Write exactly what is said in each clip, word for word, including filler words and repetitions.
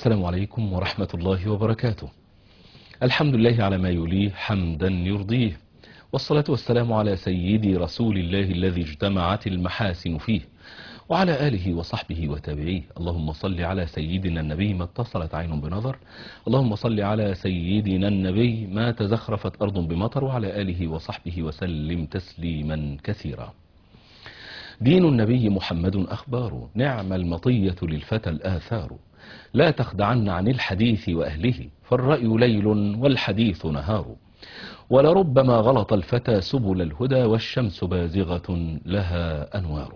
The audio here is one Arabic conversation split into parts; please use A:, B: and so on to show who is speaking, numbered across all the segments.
A: السلام عليكم ورحمة الله وبركاته. الحمد لله على ما يليه حمدا يرضيه، والصلاة والسلام على سيدي رسول الله الذي اجتمعت المحاسن فيه، وعلى آله وصحبه وتابعيه. اللهم صل على سيدنا النبي ما اتصلت عين بنظر، اللهم صل على سيدنا النبي ما تزخرفت أرض بمطر، وعلى آله وصحبه وسلم تسليما كثيرا. دين النبي محمد أخبار، نعم المطية للفتى الآثار. لا تخدعن عن الحديث وأهله، فالرأي ليل والحديث نهار. ولربما غلط الفتى سبل الهدى، والشمس بازغة لها أنوار.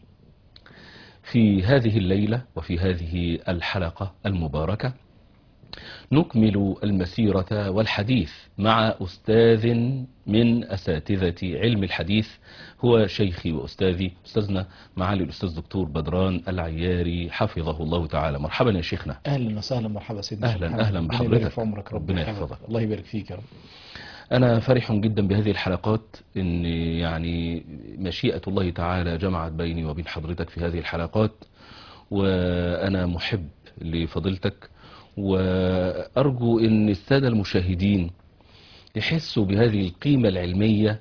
A: في هذه الليلة وفي هذه الحلقة المباركة نكمل المسيرة والحديث مع أستاذ من أساتذة علم الحديث، هو شيخي وأستاذي أستاذنا معالي الأستاذ دكتور بدران العياري حفظه الله تعالى. مرحبا يا شيخنا.
B: أهلا وسهلا، مرحبا سيدنا.
A: أهلا أهلا بحضرتك.
B: ربنا يبارك في عمرك،
A: ربنا يحفظك.
B: الله يبارك فيك يا رب.
A: أنا فرح جدا بهذه الحلقات، إن يعني مشيئة الله تعالى جمعت بيني وبين حضرتك في هذه الحلقات، وأنا محب لفضيلتك، وأرجو أن السادة المشاهدين يحسوا بهذه القيمة العلمية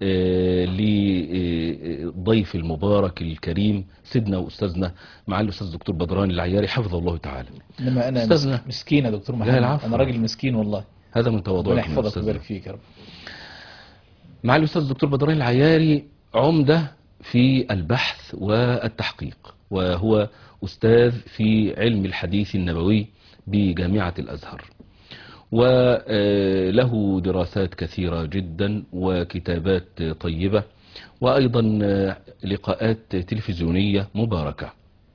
A: لضيف المبارك الكريم سيدنا وأستاذنا معالي الأستاذ دكتور بدران العياري حفظه الله تعالى.
B: إنما أنا أستاذنا مسكين يا دكتور محمد، أنا راجل مسكين والله.
A: هذا من تواضعك.
B: ربنا يحفظك ويبارك فيك يا رب.
A: معالي الأستاذ دكتور بدران العياري عمدة في البحث والتحقيق، وهو أستاذ في علم الحديث النبوي بجامعة الأزهر، وله دراسات كثيرة جدا وكتابات طيبة، وأيضا لقاءات تلفزيونية مباركة،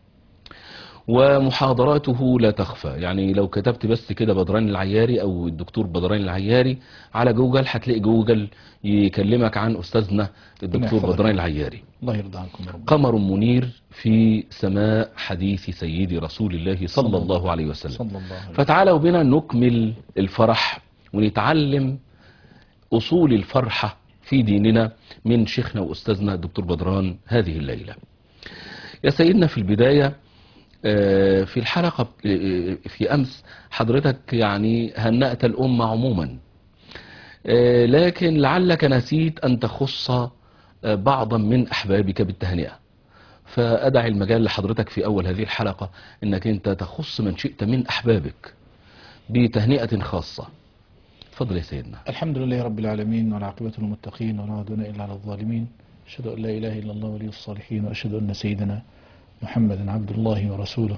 A: ومحاضراته لا تخفى. يعني لو كتبت بس كده بدران العياري أو الدكتور بدران العياري على جوجل هتلاقي جوجل يكلمك عن أستاذنا الدكتور بدران العياري.
B: الله يرضى عنكم يا رب.
A: قمر منير في سماء حديث سيدي رسول الله صلى, صلى الله عليه وسلم.
B: صلى الله عليه.
A: فتعالوا بنا نكمل الفرح ونتعلم أصول الفرحة في ديننا من شيخنا وأستاذنا الدكتور بدران هذه الليلة. يا سيدنا، في البداية في الحلقة في أمس حضرتك يعني هنأت الأمة عموما، لكن لعلك نسيت أن تخص بعضا من أحبابك بالتهنئة، فأدعي المجال لحضرتك في أول هذه الحلقة أنك أنت تخص من شئت من أحبابك بتهنئة خاصة. تفضل يا سيدنا.
B: الحمد لله رب العالمين، والعاقبة للمتقين، ولا عدوان إلا على الظالمين. أشهد أن لا إله إلا الله ولي الصالحين، وأشهد أن سيدنا محمدا عبد الله ورسوله،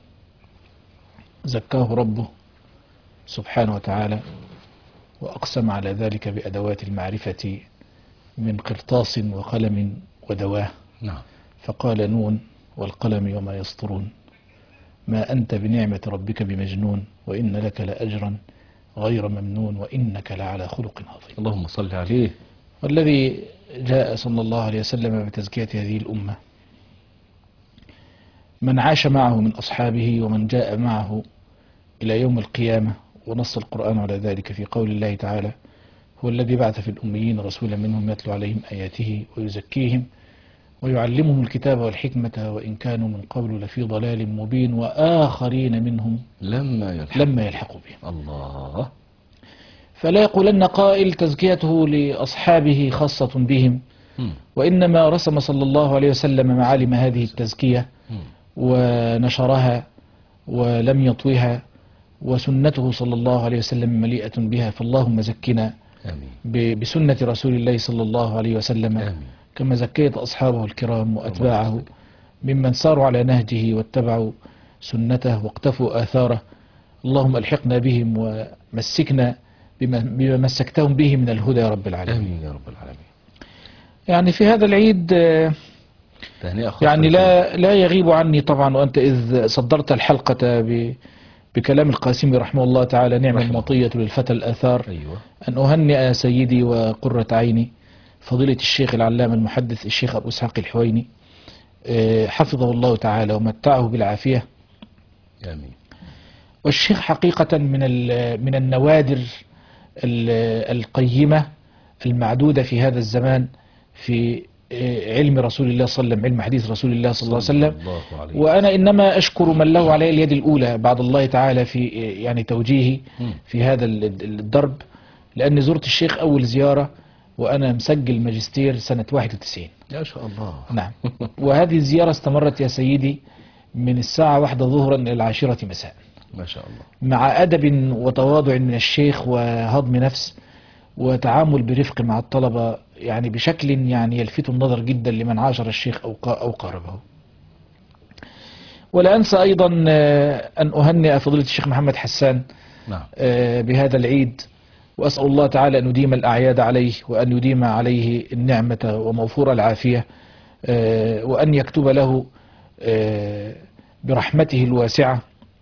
B: زكاه ربه سبحانه وتعالى، وأقسم على ذلك بأدوات المعرفة من قرطاس وقلم ودواه.
A: نعم.
B: فقال نون والقلم وما يسطرون، ما أنت بنعمة ربك بمجنون، وإن لك لأجرا غير ممنون، وإنك لعلى خلق عظيم.
A: اللهم صل عليه.
B: والذي جاء صلى الله عليه وسلم بتزكية هذه الأمة من عاش معه من أصحابه، ومن جاء معه إلى يوم القيامة، ونص القرآن على ذلك في قول الله تعالى: هو الذي بعث في الأميين رسولا منهم يتلو عليهم آياته ويزكيهم ويعلمهم الكتاب والحكمة وإن كانوا من قبل لفي ضلال مبين، وآخرين منهم
A: لما يلحقوا,
B: لما يلحقوا بهم.
A: الله.
B: فلا يقولن قائل تزكيته لأصحابه خاصة بهم، م. وإنما رسم صلى الله عليه وسلم معالم هذه التزكية م. ونشرها ولم يطوها، وسنته صلى الله عليه وسلم مليئة بها. فاللهم زكنا آمين. بسنة رسول الله صلى الله عليه وسلم آمين. كما زكيت أصحابه الكرام وأتباعه ممن ساروا على نهجه واتبعوا سنته واقتفوا آثاره. اللهم الحقنا بهم ومسكنا بما, بما مسكتهم به من الهدى يا رب العالمين.
A: آمين يا رب العالمين.
B: يعني في هذا العيد يعني لا لا يغيب عني طبعا، وأنت إذ صدرت الحلقة ب بكلام القاسمي رحمه الله تعالى: نعم المطية للفتى الآثار.
A: أيوة.
B: أن أهنئ سيدي وقرة عيني فضيلة الشيخ العلامة المحدث الشيخ أبو إسحاق الحويني، حفظه الله تعالى ومتعه بالعافية.
A: آمين.
B: والشيخ حقيقة من من النوادر القيمة المعدودة في هذا الزمان في علم رسول الله صلى الله عليه وسلم، علم حديث رسول الله صلى الله عليه وسلم.
A: الله عليه
B: وأنا إنما أشكر من له علي اليد الأولى بعد الله تعالى في يعني توجيهي في هذا الدرب، لأني زرت الشيخ أول زيارة وأنا مسجل ماجستير سنة واحد وتسعين.
A: ما شاء الله.
B: نعم. وهذه الزيارة استمرت يا سيدي من الساعة واحدة ظهرا إلى العاشرة مساء،
A: ما شاء الله،
B: مع أدب وتواضع من الشيخ وهضم نفس وتعامل برفق مع الطلبة، يعني بشكل يعني يلفت النظر جدا لمن عاشر الشيخ أو أو قاربه. ولا أنسى أيضا أن أهنئ فضيلة الشيخ محمد حسان
A: نعم.
B: بهذا العيد، وأسأل الله تعالى أن يديم الأعياد عليه، وأن يديم عليه النعمة وموفور العافية، وأن يكتب له برحمته الواسعة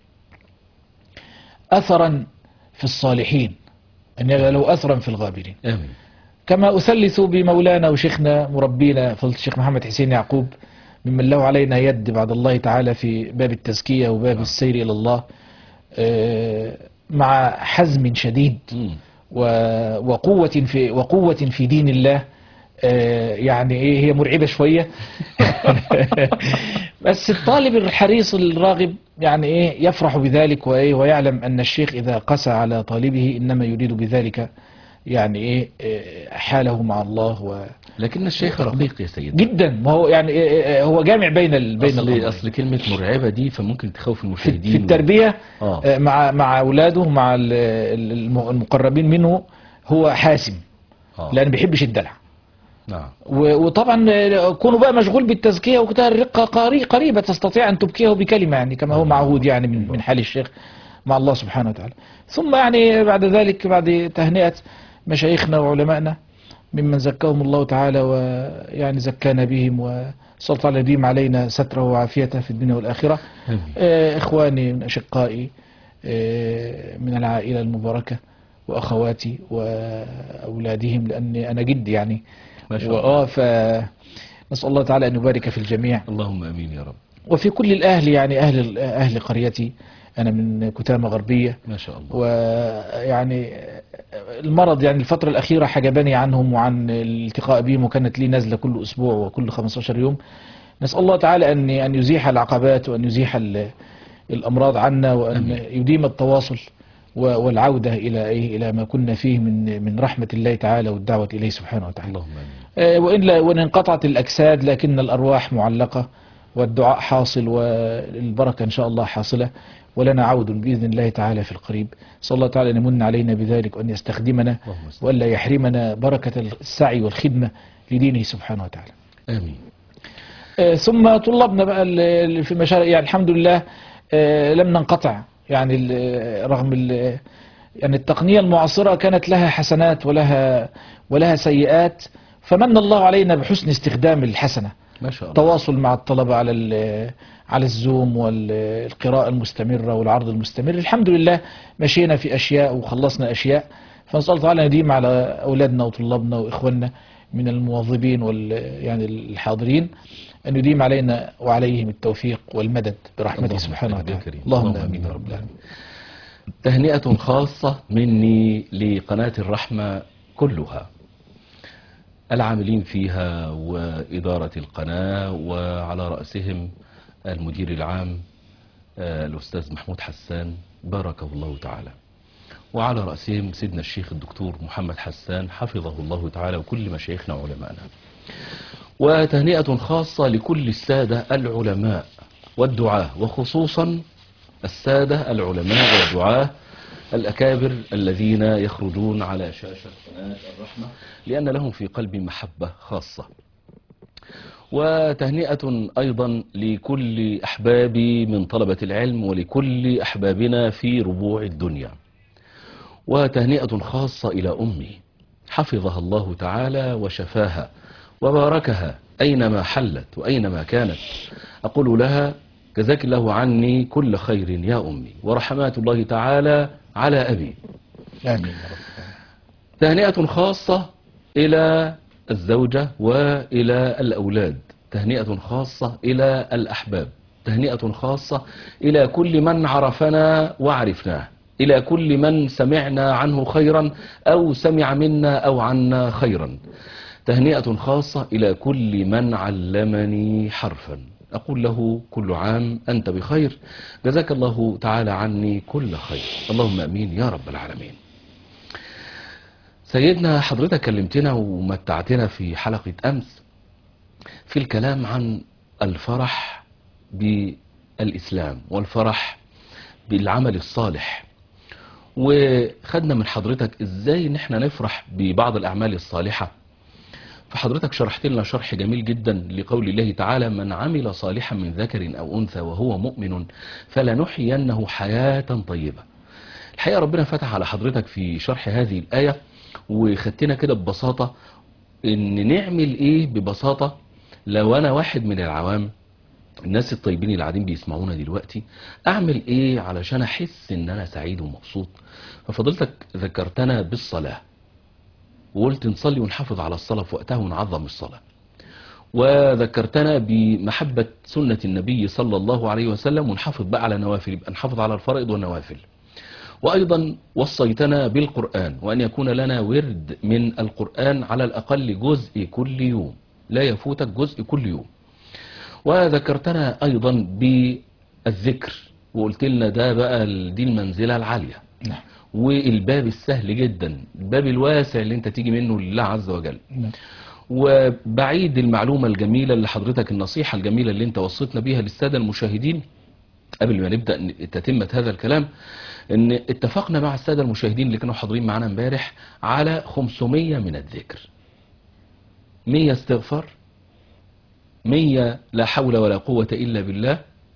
B: أثرا في الصالحين، أن يجعل له أثرا في الغابرين.
A: آمين.
B: كما أثلث بمولانا وشيخنا مربينا فضيلة الشيخ محمد حسين يعقوب، ممن له علينا يد بعد الله تعالى في باب التزكية وباب السير إلى الله، مع حزم شديد وقوة في وقوة في دين الله. يعني ايه، هي مرعبة شوية بس الطالب الحريص الراغب يعني ايه يفرح بذلك، وايه ويعلم ان الشيخ اذا قسى على طالبه انما يريد بذلك يعني ايه حاله مع الله. و
A: لكن الشيخ رقيق يا سيدي
B: جدا، ما هو يعني إيه هو جامع بين ال... بين
A: اصل اصل كلمة مرعبة دي فممكن تخوف المشاهدين
B: في التربية
A: و...
B: آه. مع مع اولاده مع المقربين منه، هو حاسم آه. لان ما بيحبش الدلع.
A: نعم.
B: وطبعا كونه بقى مشغول بالتزكية وكده، الرقة قريبة تستطيع أن تبكيه بكلمة، يعني كما هو معهود يعني من من حال الشيخ مع الله سبحانه وتعالى. ثم يعني بعد ذلك، بعد تهنئة مشايخنا وعلمائنا ممن زكاهم الله تعالى ويعني زكانا بهم، وصلى الله عليهم علينا ستره وعافيته في الدنيا والآخرة. آه إخواني من أشقائي آه من العائلة المباركة وأخواتي وأولادهم، لأني أنا جد يعني
A: ما شاء الله.
B: وآه فنسأل الله تعالى أن يبارك في الجميع،
A: اللهم أمين يا رب.
B: وفي كل الأهل، يعني أهل أهل قريتي، أنا من كتامة غربية
A: ما شاء الله.
B: ويعني المرض يعني الفترة الأخيرة حجبني عنهم وعن الالتقاء بهم، وكانت لي نزلة كل أسبوع وكل خمسة عشر يوم. نسأل الله تعالى أن أن يزيح العقبات وأن يزيح الأمراض عنا، وأن أمين. يديم التواصل والعودة إلى إيه إلى ما كنا فيه من من رحمة الله تعالى والدعوة إليه سبحانه وتعالى.
A: اللهم آمين.
B: وإن وإن انقطعت الأجساد لكن الأرواح معلقة، والدعاء حاصل، والبركة إن شاء الله حاصلة، ولنا عود بإذن الله تعالى في القريب. صلى الله تعالى أن يمن علينا بذلك، وأن يستخدمنا وألا يحرمنا بركة السعي والخدمة لدينه سبحانه وتعالى.
A: آمين.
B: ثم طلبنا بقى في المشاريع، يعني الحمد لله لم ننقطع، يعني رغم يعني التقنية المعاصرة كانت لها حسنات ولها ولها سيئات، فمن الله علينا بحسن استخدام الحسنة.
A: ما شاء الله.
B: تواصل مع الطلبة على على الزوم والقراءة المستمرة والعرض المستمر. الحمد لله مشينا في أشياء وخلصنا أشياء، فنسأل الله تعالى نديم على أولادنا وطلابنا وإخواننا من المواظبين وال يعني الحاضرين، أن يديم علينا وعليهم التوفيق والمدد برحمته سبحانه وتعالى.
A: اللهم آمين يا رب العالمين. تهنئة خاصة مني لقناة الرحمة كلها، العاملين فيها وإدارة القناة، وعلى رأسهم المدير العام الأستاذ محمود حسان باركه الله تعالى، وعلى رأسهم سيدنا الشيخ الدكتور محمد حسان حفظه الله تعالى، وكل مشايخنا وعلمائنا. وتهنئة خاصة لكل السادة العلماء والدعاة، وخصوصا السادة العلماء والدعاة الأكابر الذين يخرجون على شاشة قناة الرحمة، لأن لهم في قلبي محبة خاصة. وتهنئة أيضا لكل أحبابي من طلبة العلم، ولكل أحبابنا في ربوع الدنيا. وتهنئة خاصة إلى أمي حفظها الله تعالى وشفاها وباركها أينما حلت وأينما كانت. أقول لها جزاك الله عني كل خير يا أمي، ورحمات الله تعالى على أبي.
B: آمين.
A: تهنئة خاصة إلى الزوجة وإلى الأولاد، تهنئة خاصة إلى الأحباب، تهنئة خاصة إلى كل من عرفنا وعرفناه، إلى كل من سمعنا عنه خيرا أو سمع منا أو عنا خيرا. تهنئة خاصة إلى كل من علمني حرفا، أقول له كل عام أنت بخير، جزاك الله تعالى عني كل خير، اللهم أمين يا رب العالمين. سيدنا حضرتك كلمتنا ومتعتنا في حلقة أمس في الكلام عن الفرح بالإسلام والفرح بالعمل الصالح، وخدنا من حضرتك إزاي نحن نفرح ببعض الأعمال الصالحة. فحضرتك شرحت لنا شرح جميل جدا لقول الله تعالى: من عمل صالحا من ذكر أو أنثى وهو مؤمن فلنحيينه حياة طيبة. الحقيقة ربنا فتح على حضرتك في شرح هذه الآية وخدتنا كده ببساطة إن نعمل إيه ببساطة. لو أنا واحد من العوام، الناس الطيبين اللي قاعدين بيسمعونا دلوقتي، أعمل إيه علشان أحس إن أنا سعيد ومبسوط؟ ففضلتك ذكرتنا بالصلاة وقلت نصلي ونحافظ على الصلاة في وقتها ونعظم الصلاة، وذكرتنا بمحبة سنة النبي صلى الله عليه وسلم ونحافظ بقى على نوافل، يبقى نحافظ على الفرائض والنوافل. وأيضا وصيتنا بالقرآن وأن يكون لنا ورد من القرآن على الأقل جزء كل يوم، لا يفوتك جزء كل يوم. وذكرتنا أيضا بالذكر وقلت لنا ده بقى دي المنزلة العالية والباب السهل جدا، الباب الواسع اللي انت تيجي منه لله عز وجل. وبعيد المعلومة الجميلة اللي حضرتك، النصيحة الجميلة اللي انت وصيتنا بيها للسادة المشاهدين قبل ما نبدأ تتمة هذا الكلام، ان اتفقنا مع السادة المشاهدين اللي كانوا حاضرين معنا امبارح على خمسمية من الذكر، مية استغفار، مية لا حول ولا قوة إلا بالله،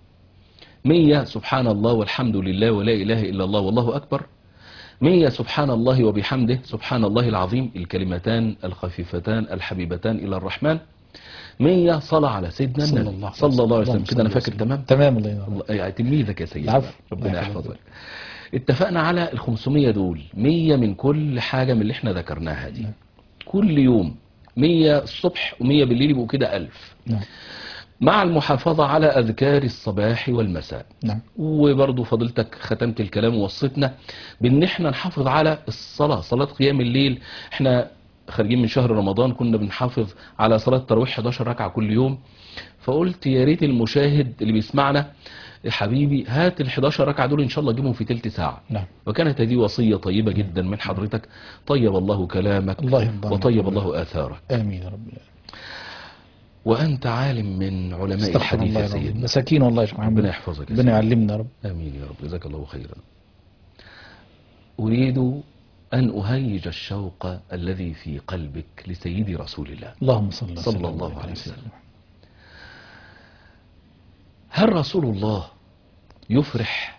A: مية سبحان الله والحمد لله ولا إله إلا الله والله أكبر، مية سبحان الله وبحمده سبحان الله العظيم، الكلمتان الخفيفتان الحبيبتان إلى الرحمن، مية صلاة على سيدنا النبي صلى الله عليه وسلم. كده أنا فاكر تمام
B: تمام. الله ينور
A: يعني تلميذك يا سيدنا، ربنا يحفظك. اتفقنا على الخمسمية دول، مية من كل حاجة من اللي احنا ذكرناها دي كل يوم، مية الصبح ومية بالليل، يبقوا كده ألف.
B: نعم.
A: مع المحافظة على أذكار الصباح والمساء.
B: نعم.
A: وبرضو فضلتك ختمت الكلام ووصيتنا بأن احنا نحافظ على الصلاة، صلاة قيام الليل. احنا خارجين من شهر رمضان كنا بنحافظ على صلاة تراويح حداشر ركعة كل يوم، فقلت يا ريت المشاهد اللي بيسمعنا يا حبيبي هات ال حداشر ركعة دول ان شاء الله جيبهم في تلت ساعة.
B: نعم.
A: وكانت هذه وصية طيبة جدا من حضرتك، طيب الله كلامك
B: الله
A: وطيب الله آثارك.
B: آمين يا رب.
A: وأنت عالم من علماء الحديث يا سيدنا،
B: مساكين والله يا شيخ محمد،
A: ربنا يحفظك،
B: ربنا يعلمنا يا رب.
A: آمين يا رب، جزاك الله خيرا. أريد أن أهيج الشوق الذي في قلبك لسيدي رسول الله
B: اللهم صل
A: صلى الله عليه وسلم. هل رسول الله يفرح؟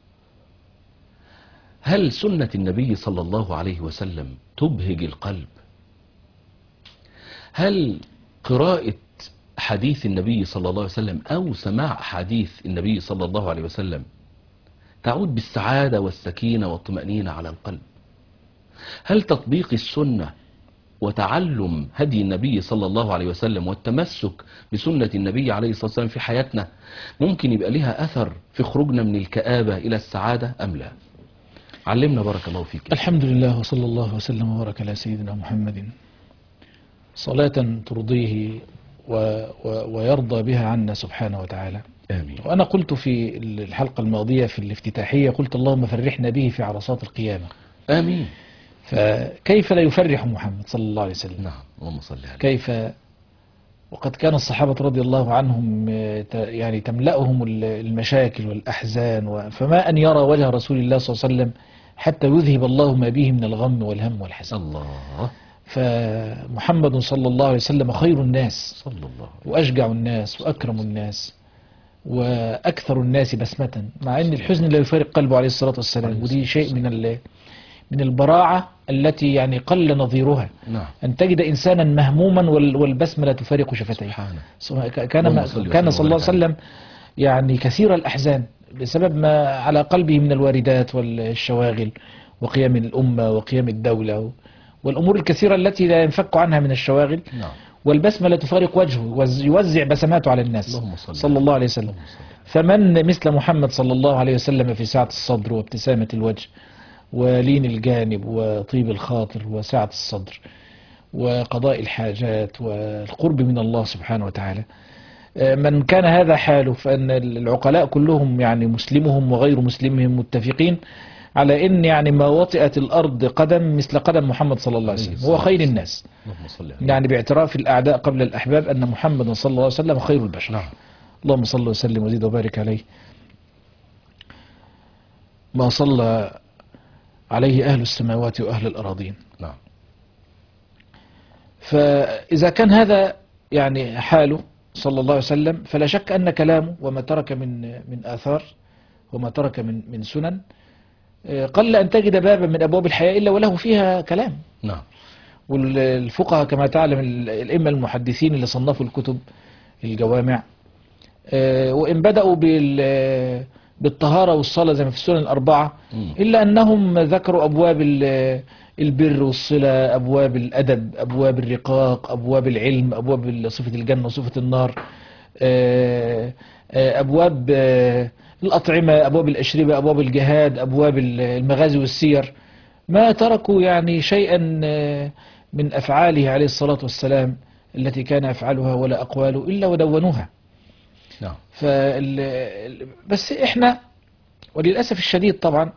A: هل سنة النبي صلى الله عليه وسلم تبهج القلب؟ هل قراءة حديث النبي صلى الله عليه وسلم أو سماع حديث النبي صلى الله عليه وسلم تعود بالسعادة والسكينة والطمأنينة على القلب؟ هل تطبيق السنة وتعلم هدي النبي صلى الله عليه وسلم والتمسك بسنة النبي عليه الصلاة والسلام في حياتنا ممكن يبقى لها أثر في خروجنا من الكآبة إلى السعادة أم لا؟ علمنا بارك الله فيك.
B: الحمد لله وصلى الله وسلم وبارك على سيدنا محمد، صلاة ترضيه و و ويرضى بها عنا سبحانه وتعالى.
A: آمين.
B: وأنا قلت في الحلقة الماضية في الافتتاحية، قلت اللهم فرحنا به في عرصات القيامة.
A: آمين.
B: فكيف لا يفرح محمد صلى الله عليه وسلم؟
A: نعم، اللهم صل عليه.
B: كيف وقد كان الصحابة رضي الله عنهم يعني تملأهم المشاكل والأحزان، فما أن يرى وجه رسول الله صلى الله عليه وسلم حتى يذهب الله ما به من الغم والهم والحزن.
A: الله.
B: فمحمد صلى الله عليه وسلم خير الناس
A: صلى الله عليه
B: وأشجع الناس وأكرم الناس وأكثر الناس بسمة، مع أن الحزن لا يفارق قلبه عليه الصلاة والسلام، ودي شيء من من البراعة التي يعني قل نظيرها.
A: نعم.
B: أن تجد إنسانا مهموما والبسمة لا تفارق شفتيه. كان كان صلى الله عليه وسلم يعني كثير الأحزان بسبب ما على قلبه من الواردات والشواغل وقيام الأمة وقيام الدولة والأمور الكثيرة التي لا ينفك عنها من الشواغل.
A: نعم.
B: والبسمة لا تفارق وجهه، يوزع بسماته على الناس صلى الله عليه وسلم. فمن مثل محمد صلى الله عليه وسلم في سعة الصدر وابتسامة الوجه ولين الجانب وطيب الخاطر وسعة الصدر وقضاء الحاجات والقرب من الله سبحانه وتعالى. من كان هذا حاله فإن العقلاء كلهم يعني مسلمهم وغير مسلمهم متفقين على إن يعني ما وطئت الأرض قدم مثل قدم محمد صلى الله عليه وسلم، هو خير الناس، يعني باعتراف الأعداء قبل الأحباب أن محمد صلى الله عليه وسلم خير البشر.
A: نعم.
B: اللهم صل وسلم وزيد وبارك عليه. ما صلى عليه أهل السماوات وأهل الأراضين.
A: نعم.
B: فإذا كان هذا يعني حاله صلى الله عليه وسلم، فلا شك أن كلامه وما ترك من من آثار وما ترك من من سنن قل أن تجد بابا من أبواب الحياة إلا وله فيها كلام.
A: نعم.
B: والفقهاء كما تعلم الأئمة المحدثين اللي صنفوا الكتب الجوامع، وإن بدأوا بالطهارة والصلاة زي ما في السنن الأربعة، إلا أنهم ذكروا أبواب البر والصلة، أبواب الأدب، أبواب الرقاق، أبواب العلم، أبواب صفة الجنة وصفة النار، أبواب الأطعمة، أبواب الأشربة، أبواب الجهاد، أبواب المغازي والسير. ما تركوا يعني شيئا من أفعاله عليه الصلاة والسلام التي كان يفعلها ولا أقواله إلا ودونوها.
A: نعم.
B: فال... بس إحنا وللأسف الشديد طبعا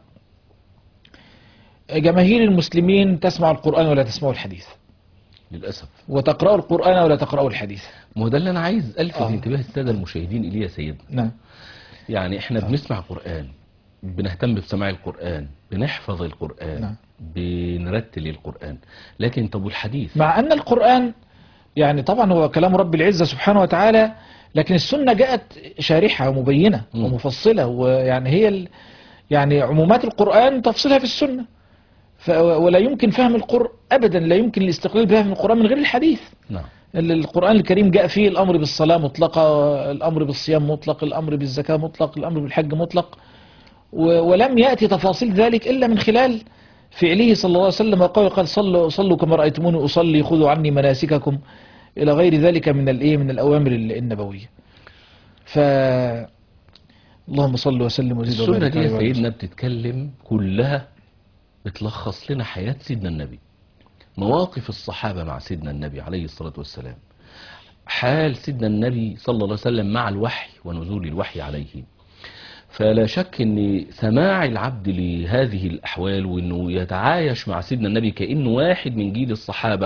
B: جماهير المسلمين تسمع القرآن ولا تسمع الحديث
A: للأسف،
B: وتقرأ القرآن ولا تقرأ الحديث.
A: ما هو ده اللي أنا عايز ألفت
B: آه.
A: انتباه السادة المشاهدين إليه يا سيدنا.
B: نعم.
A: يعني إحنا
B: آه.
A: بنسمع قرآن، بنهتم بسماع القرآن، بنحفظ القرآن.
B: نعم.
A: بنرتل القرآن، لكن طب والحديث؟
B: مع أن القرآن يعني طبعا هو كلام رب العزة سبحانه وتعالى، لكن السنة جاءت شارحة ومبينة م. ومفصلة، ويعني هي ال... يعني عمومات القرآن تفصيلها في السنة. ف... ولا يمكن فهم القرآن أبدا، لا يمكن الاستقلال بفهم القرآن من غير الحديث.
A: نعم.
B: القرآن الكريم جاء فيه الأمر بالصلاة مطلقة، الأمر بالصيام مطلق، الأمر بالزكاة مطلق، الأمر بالحج مطلق، و... ولم يأتي تفاصيل ذلك إلا من خلال فعله صلى الله عليه وسلم. وقال قال صلوا صلوا كما رأيتموني أصلي، خذوا عني مناسككم، إلى غير ذلك من الإيه من الأوامر النبوية. ف اللهم صل وسلم وزد وبارك.
A: السنة دي يا سيدنا بتتكلم كلها، بتلخص لنا حياة سيدنا النبي، مواقف الصحابة مع سيدنا النبي عليه الصلاة والسلام، حال سيدنا النبي صلى الله عليه وسلم مع الوحي ونزول الوحي عليه. فلا شك ان سماع العبد لهذه الأحوال وانه يتعايش مع سيدنا النبي كأنه واحد من جيل الصحابة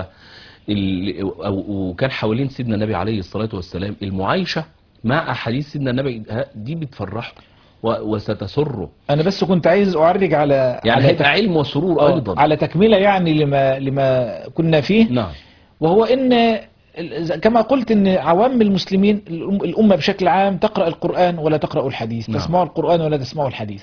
A: وكان حوالين سيدنا النبي عليه الصلاة والسلام، المعايشة مع أحاديث سيدنا النبي دي بتفرحه وستسره.
B: أنا بس كنت عايز أعرج على
A: يعني
B: على
A: هيبقى علم وسرور أيضا،
B: على تكملة يعني لما لما كنا فيه.
A: نعم.
B: وهو إن كما قلت إن عوام المسلمين الأمة بشكل عام تقرأ القرآن ولا تقرأ الحديث. نعم. تسمعوا القرآن ولا تسمعوا الحديث.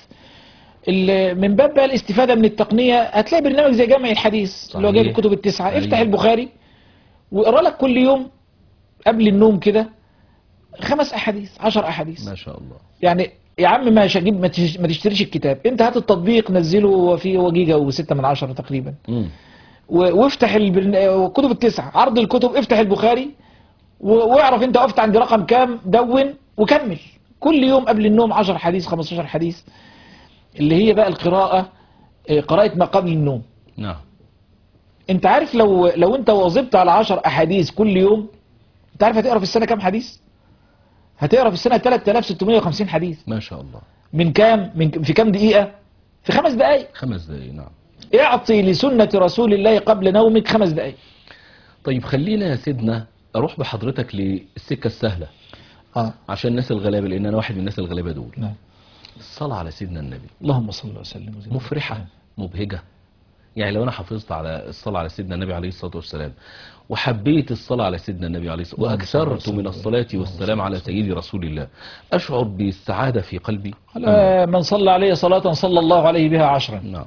B: من باب بقى الاستفادة من التقنية هتلاقي برنامج زي جامع الحديث. صحيح. اللي هو جايب الكتب التسعة. أيوه. افتح البخاري واقرأ لك كل يوم قبل النوم كده خمس أحاديث، عشر أحاديث.
A: ما شاء الله. يعني
B: يا عم ما شجيب ما تشتريش الكتاب، انت هات التطبيق نزله فيه وجيجا وستة من عشرة تقريبا. م. وافتح الكتب التسعة، عرض الكتب، افتح البخاري واعرف انت وقفت عند رقم كام، دون وكمل كل يوم قبل النوم عشر حديث خمستاشر حديث، اللي هي بقى القراءة، قراءة ما قبل النوم.
A: نعم.
B: انت عارف لو لو انت واظبت على عشر احاديث كل يوم، انت عارف هتقرا في السنة كام حديث؟ هتقرا في السنة ثلاثة آلاف وستمائة وخمسين حديث.
A: ما شاء الله.
B: من كام؟ من في كام دقيقة؟ في خمس دقائق.
A: خمس دقائق. نعم.
B: اعطي لسنة رسول الله قبل نومك خمس دقائق.
A: طيب خلينا يا سيدنا اروح بحضرتك للسكة السهلة.
B: اه
A: عشان الناس الغلابة، لان انا واحد من الناس الغلابة دول.
B: نعم.
A: الصلاة على سيدنا النبي.
B: اللهم صل وسلم.
A: مفرحة، مبهجة. يعني لو انا حافظت على الصلاة على سيدنا النبي عليه الصلاة والسلام، وحبيت الصلاة على سيدنا النبي عليه الصلاة والسلام، وأكثرت من الصلاة والسلام على سيدي رسول الله، أشعر بالسعادة في قلبي.
B: من صلى عليه صلاة صلى الله عليه بها عشرا.
A: نعم.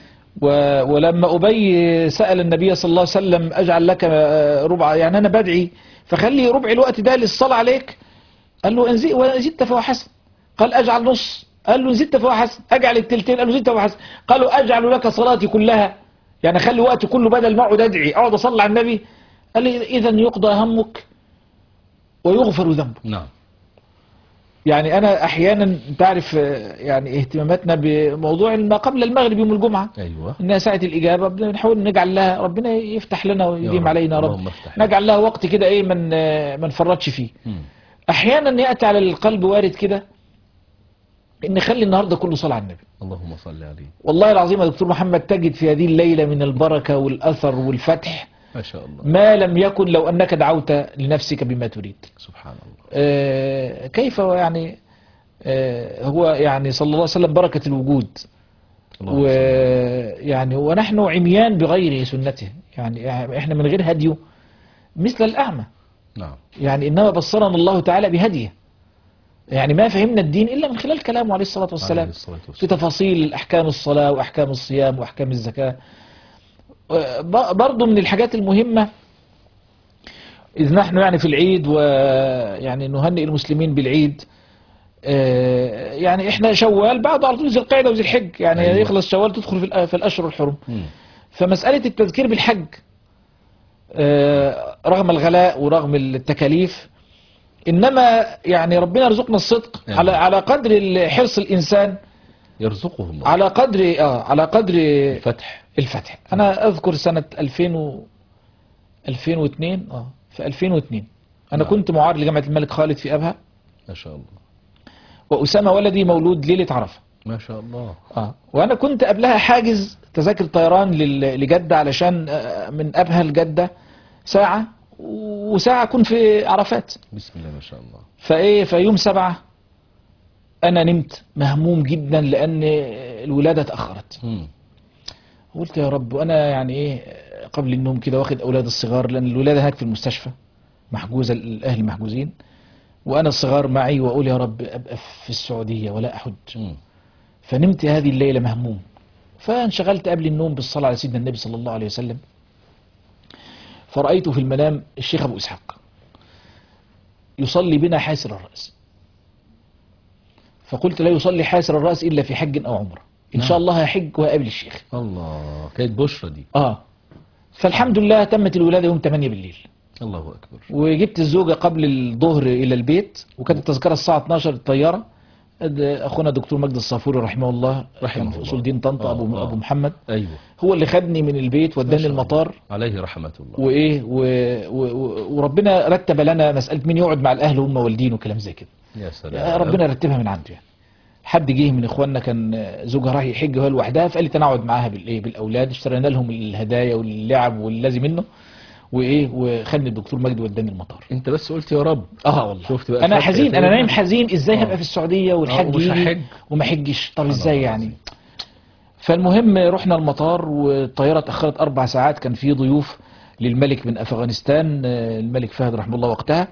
B: ولما أبي سأل النبي صلى الله عليه وسلم أجعل لك ربع، يعني أنا بدعي فخلي ربع الوقت ده للصلاة عليك، قال له إن زدت فهو حسن. قال أجعل نص، قال له إن زدت فهو حسن. أجعل التلتين، قال له زدت فهو حسن. قالوا أجعل لك صلاتي كلها، يعني خلي وقتي كله بدل ما أقعد أدعي أقعد أصلي على النبي. قال لي إذا يقضى همك ويغفر ذنبك.
A: نعم.
B: يعني انا احيانا تعرف يعني اهتماماتنا بموضوع ما قبل المغرب يوم الجمعة،
A: ايوه
B: انها ساعة الاجابة بنحاول نجعل لها، ربنا يفتح لنا ويديم علينا يا رب،
A: اللهم افتح لنا.
B: نجعل لها وقت كده ايه من ما نفرطش فيه.
A: مم.
B: احيانا ياتي على القلب وارد كده ان نخلي النهارده كله صلاة على النبي.
A: اللهم صل عليه.
B: والله العظيم يا دكتور محمد تجد في هذه الليلة من البركة والأثر والفتح
A: ما شاء الله.
B: ما لم يكن لو أنك دعوت لنفسك بما تريد.
A: سبحان الله.
B: آه كيف يعني آه هو يعني صلى الله عليه وسلم بركة الوجود،
A: اللهم صل عليه.
B: ويعني ونحن عميان بغير سنته، يعني احنا من غير هديه مثل الأعمى.
A: نعم.
B: يعني إنما بصرنا الله تعالى بهديه، يعني ما فهمنا الدين إلا من خلال كلامه عليه الصلاة والسلام
A: عليه الصلاة
B: في
A: والسلام.
B: تفاصيل أحكام الصلاة وأحكام الصيام وأحكام الزكاة. برضو من الحاجات المهمة إذ نحن يعني في العيد ويعني نهنئ المسلمين بالعيد، يعني إحنا شوال بعد على طول ذي القعدة وذي الحج، يعني
A: أيوة.
B: يخلص شوال تدخل في في الأشهر الحرم.
A: مم.
B: فمسألة التذكير بالحج رغم الغلاء ورغم التكاليف، إنما يعني ربنا يرزقنا الصدق
A: يعني.
B: على على قدر حرص الإنسان،
A: يرزقهم الله.
B: على قدر اه على قدر
A: الفتح.
B: الفتح. انا اذكر سنة ألفين و ألفين واثنين اه في ألفين واثنين انا
A: نعم.
B: كنت معار لجامعة الملك خالد في ابها،
A: ما شاء الله.
B: واسامة ولدي مولود ليلة عرفة.
A: ما شاء الله.
B: اه وانا كنت قبلها حاجز تذاكر طيران لل- لجدة علشان آه، من ابها لجدة ساعة وساعة اكون في عرفات.
A: بسم الله ما شاء الله.
B: فايه في يوم سبعة انا نمت مهموم جدا لان الولادة اتأخرت.
A: مم.
B: قلت يا رب، وانا يعني ايه قبل النوم كده واخد اولاد الصغار، لان الولاده هناك في المستشفى محجوزه، الاهل محجوزين، وانا الصغار معي، واقول يا رب ابقى في السعوديه ولا احج.
A: مم.
B: فنمت هذه الليله مهموم، فانشغلت قبل النوم بالصلاه على سيدنا النبي صلى الله عليه وسلم، فرايت في المنام الشيخ ابو اسحاق يصلي بنا حاسر الراس، فقلت لا يصلي حاسر الراس الا في حج او عمره، ان
A: نعم.
B: شاء الله هحج وهقابل الشيخ.
A: الله، كانت بشرى دي.
B: اه فالحمد لله تمت الولاده يوم ثمانية بالليل،
A: الله أكبر.
B: وجبت الزوجة قبل الظهر إلى البيت، وكانت التذكرة الساعة اتناشر الطيارة. أخونا الدكتور مجد الصافوري رحمه الله
A: رحمه
B: كان في
A: الله.
B: أصول دين طنطا،
A: آه،
B: أبو,
A: آه.
B: أبو محمد،
A: أيوه.
B: هو اللي خدني من البيت
A: ما
B: وداني
A: شاء
B: المطار.
A: الله. عليه رحمة الله.
B: وإيه و... و... و... وربنا رتب لنا مسألة مين يقعد مع الأهل وهم والدين وكلام زي كده.
A: يا سلام.
B: يا ربنا رتبها من عنده. يعني حد جه من إخواننا كان زوجها راح يحج وهي لوحدها، فقال لي تنقعد معاها بالإيه بالأولاد، اشترينا لهم الهدايا واللعب واللازم منه، وايه وخلني الدكتور مجدي وداني المطار.
A: انت بس قلت يا رب.
B: اه والله
A: شفت بقى
B: انا
A: الفتح يا
B: حزين، انا
A: سيدنا؟
B: نايم حزين ازاي
A: آه.
B: هبقى في السعوديه والحج
A: آه، ومش
B: يجي
A: هحج.
B: وما حجش، طب
A: سبحان
B: ازاي
A: الله
B: يعني.
A: العظيم.
B: فالمهم رحنا المطار والطياره اتاخرت اربع ساعات، كان في ضيوف للملك من افغانستان، آه، الملك فهد رحمه الله وقتها،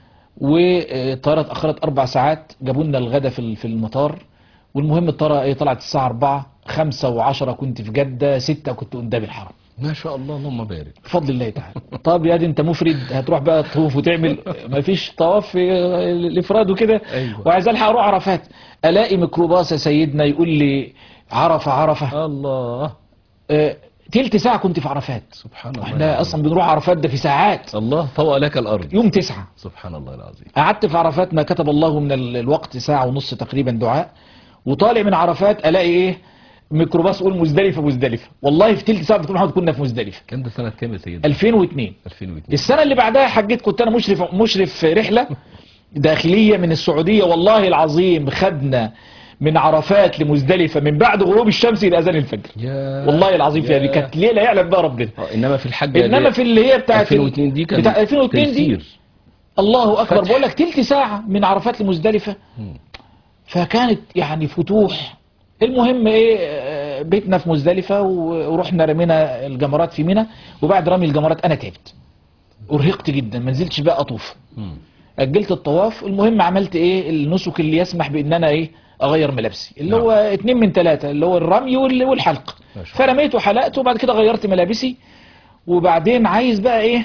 B: والطياره اتاخرت اربع ساعات، جابوا لنا الغدا في في المطار. والمهم الطياره ايه طلعت الساعه أربعة، خمسة وعشرة كنت في جده، ستة كنت قدام الحرم
A: ما شاء الله، اللهم بارك.
B: بفضل الله تعالى. طب يا دي انت مفرد هتروح بقى تطوف وتعمل، مفيش طواف في الافراد وكده.
A: أيوة.
B: وعايز الحق اروح عرفات، الاقي ميكروباص يا سيدنا يقول لي عرفه عرفه،
A: الله.
B: اه تلت ساعه كنت في عرفات.
A: سبحان الله
B: احنا
A: العظيم.
B: اصلا بنروح عرفات ده في ساعات.
A: الله طوى لك الأرض.
B: يوم تسعة
A: سبحان الله العظيم.
B: قعدت في عرفات ما كتب الله من ال- الوقت، ساعه ونص تقريبا دعاء، وطالع من عرفات الاقي ايه ميكروباص يقول مزدلفه مزدلفه. والله في تلت ساعه دكتور محمد كنا في مزدلفه.
A: كان ده سنة كام يا سيدنا؟
B: ألفين واثنين.
A: ألفين واثنين.
B: السنة اللي بعدها حجيت، كنت أنا مشرف مشرف رحلة داخلية من السعودية، والله العظيم خدنا من عرفات لمزدلفة من بعد غروب الشمس إلى أذان الفجر.
A: يا
B: والله العظيم فيها دي
A: يا.
B: كانت ليلة يعلم بقى ربنا.
A: آه، إنما في الحج
B: إنما في اللي هي بتاعت
A: ألفين واثنين دي كان
B: بتاع ألفين واثنين دي
A: تيسير.
B: الله أكبر،
A: فتح.
B: بقول لك تلت ساعة من عرفات لمزدلفة،
A: مم.
B: فكانت يعني فتوح. المهم ايه آه، بيتنا في مزدلفة ورحنا رمينا الجمرات في منى، وبعد رمي الجمرات انا تعبت ارهقت جدا، ما نزلتش بقى اطوف،
A: مم.
B: اجلت الطواف. المهم عملت ايه النسك اللي يسمح بان انا ايه اغير ملابسي، اللي
A: نعم.
B: هو اتنين من ثلاثة، اللي هو الرمي وال- والحلق.
A: ما شاء الله.
B: فرميت وحلقت، وبعد كده غيرت ملابسي، وبعدين عايز بقى ايه،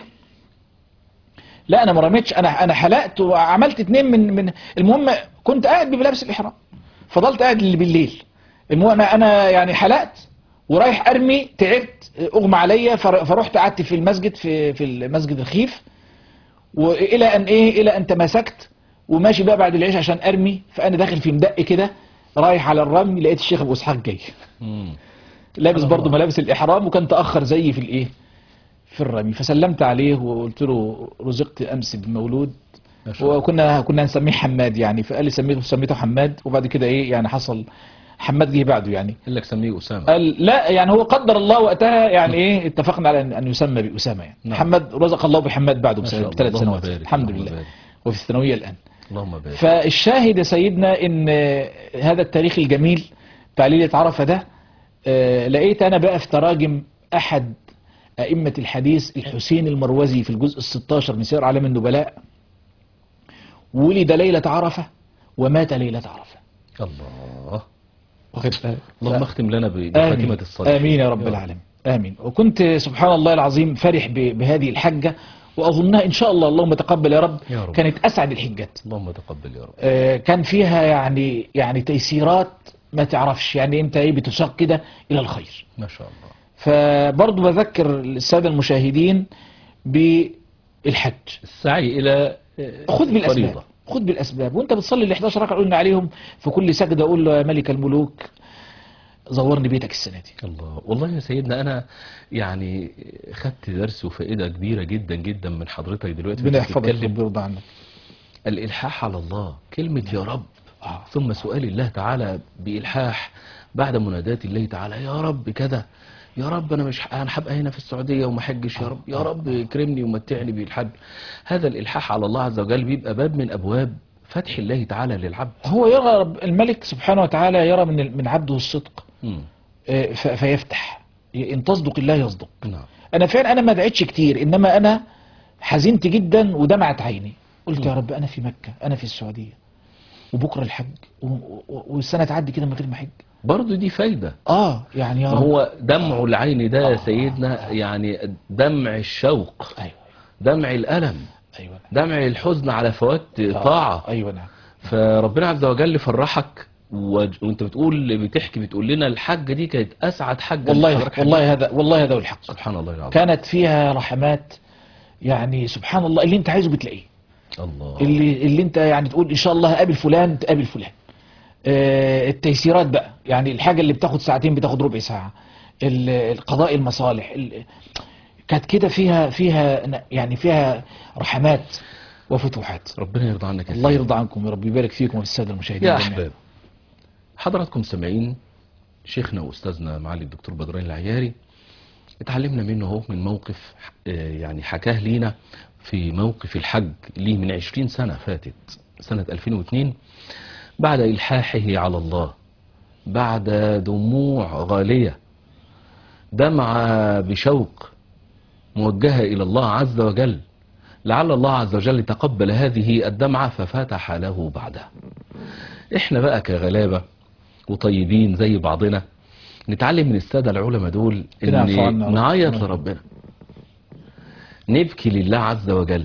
B: لا انا ما رميتش، انا انا حلقت وعملت اتنين من من المهم كنت قاعد بملابس الاحرام، فضلت قاعد بالليل. المهم انا انا يعني حلقت ورايح ارمي، تعبت اغمى عليا، فر- فرحت قعدت في المسجد في في المسجد الخيف، والى ان ايه الى ان تماسكت وماشي بقى بعد العيش عشان ارمي، فانا داخل في مدق كده رايح على الرمي، لقيت الشيخ ابو اسحاق جاي
A: مم.
B: لابس
A: سبحان
B: برضه
A: الله.
B: ملابس الاحرام، وكان تاخر زيي في الايه في الرمي. فسلمت عليه وقلت له رزقت امس بمولود،
A: ما شاء الله.
B: وكنا كنا هنسميه حماد يعني، فقال لي سميته سميته حماد. وبعد كده ايه يعني حصل حماد جه بعده يعني.
A: قال لك سميه أسامة.
B: قال لا يعني هو قدر الله وقتها يعني ايه اتفقنا على ان أن يسمى باسامه يعني.
A: نعم.
B: محمد رزق الله بحماد بعده
A: ما شاء الله.
B: بثلاث
A: اللهم
B: سنوات
A: بارك.
B: الحمد
A: اللهم
B: لله،
A: بارك.
B: وفي الثانويه الان.
A: اللهم بارك.
B: فالشاهد يا سيدنا ان هذا التاريخ الجميل بتاع ليله عرفه ده، آه، لقيت انا بقى في تراجم احد ائمه الحديث الحسين المروزي في الجزء الستاشر من سير اعلام النبلاء، ولد ليله عرفه ومات ليله عرفه.
A: الله.
B: واخد بالك؟
A: اللهم
B: ف-
A: اختم لنا ب- بخاتمة
B: آمين.
A: الصالحين.
B: آمين يا رب العالمين. آمين. وكنت سبحان الله العظيم فرح ب- بهذه الحجة، وأظنها إن شاء الله اللهم تقبل يا رب,
A: يا رب.
B: كانت أسعد الحجات.
A: اللهم تقبل يا رب.
B: آه، كان فيها يعني يعني تيسيرات ما تعرفش يعني أنت إيه بتساق كده إلى الخير.
A: ما شاء الله.
B: فبرضو بذكر السادة المشاهدين بالحج.
A: السعي إلى
B: خذ بالأسباب،
A: فريضة.
B: خذ بالأسباب. وأنت بتصلي ال احداشر ركعة قلنا عليهم في كل سجدة قول له يا ملك الملوك زورني بيتك السنة دي.
A: الله. والله يا سيدنا أنا يعني خدت درس وفائدة كبيرة جدا جدا من حضرتك دلوقتي.
B: ربنا
A: وأنت
B: يحفظك
A: بتتكلم.
B: ويرضى عنك.
A: الإلحاح على الله، كلمة يا رب،
B: آه.
A: ثم سؤال الله تعالى بإلحاح بعد منادات الله تعالى يا رب كذا، يا رب أنا مش أنا هبقى هنا في السعودية وما حجش، يا رب يا رب اكرمني ومتعني بالحج. هذا الإلحاح على الله عز وجل بيبقى باب من أبواب فتح الله تعالى للعبد.
B: هو يرى رب الملك سبحانه وتعالى يرى من من عبده الصدق،
A: مم.
B: آه، ف- فيفتح. إن تصدق الله يصدق.
A: نعم.
B: أنا فعلا أنا ما دعيتش كتير، إنما أنا حزنت جدا ودمعت عيني. قلت يا رب أنا في مكة، أنا في السعودية، وبكرة الحج، و- و- والسنة تعدي كده من غير ما أحج.
A: برضو دي فايدة.
B: آه يعني يا
A: ما
B: رب.
A: هو دمع العين ده يا سيدنا يعني دمع الشوق،
B: أيوه
A: دمع الألم،
B: أيوه
A: دمع الحزن على فوات
B: آه،
A: طاعة.
B: أيوه نعم.
A: فربنا عز وجل فرحك و- وانت بتقول بتحكي بتقول لنا الحجة دي كانت أسعد حجة.
B: والله
A: حضرتك
B: والله هذا والله هذا هو الحق.
A: سبحان الله العظيم.
B: كانت فيها رحمات يعني سبحان الله، اللي أنت عايزه بتلاقيه.
A: الله.
B: اللي اللي انت يعني تقول ان شاء الله هقابل فلان تقابل فلان. آه، التيسيرات بقى يعني الحاجه اللي بتاخد ساعتين بتاخد ربع ساعه. ال- القضاء المصالح ال- كانت كده فيها فيها يعني فيها رحمات وفتوحات.
A: ربنا يرضى عنك يا
B: الله
A: سيدي.
B: يرضى عنكم يا رب، يبارك فيكم وفي الساده المشاهدين
A: يا
B: جميعا.
A: أحباب، حضراتكم سامعين شيخنا وأستاذنا معالي الدكتور بدران العياري، اتعلمنا منه اهو من موقف آه، يعني حكاه لينا في موقف الحج ليه من عشرين سنة فاتت، سنة ألفين واثنين، بعد إلحاحه على الله، بعد دموع غالية، دمع بشوق موجهة إلى الله عز وجل، لعل الله عز وجل تقبل هذه الدمعة ففتح له بعدها. احنا بقى كغلابة وطيبين زي بعضنا نتعلم من السادة العلماء دول
B: ربنا يعفو عنا
A: ان
B: يا رب.
A: نعيط
B: نعم.
A: لربنا، نبكي لله عز وجل،